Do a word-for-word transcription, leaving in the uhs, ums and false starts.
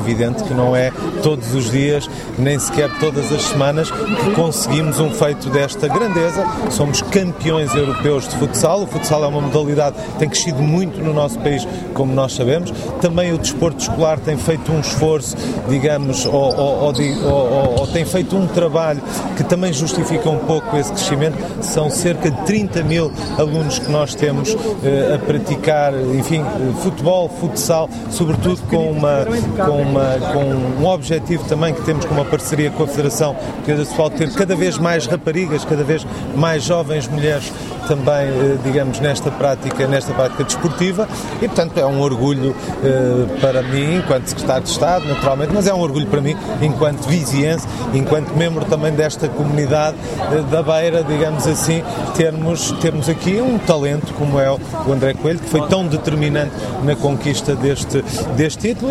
evidente que não é todos os dias, nem sequer todas as semanas, que conseguimos um feito desta grandeza. Somos campeões europeus de futsal. O futsal é uma modalidade que tem crescido muito no nosso país, como nós sabemos. Também o desporto escolar tem feito um esforço, digamos, ou, ou, ou, ou, ou tem feito um trabalho que também justifica um pouco esse crescimento. São cerca de trinta mil alunos que nós temos eh, a praticar, enfim, futebol, futsal, sobretudo com, uma, com, uma, com um objetivo também que temos com uma parceria com a Federação Portuguesa de Futebol, ter cada vez mais raparigas, cada vez mais jovens mulheres também, digamos, nesta prática, nesta prática desportiva, e portanto é um orgulho eh, para mim, enquanto Secretário de Estado, naturalmente, mas é um orgulho para mim, enquanto viziense, enquanto membro também desta comunidade eh, da Beira, digamos assim, termos, termos aqui um talento como é o André Coelho, que foi tão determinante na conquista deste, deste título.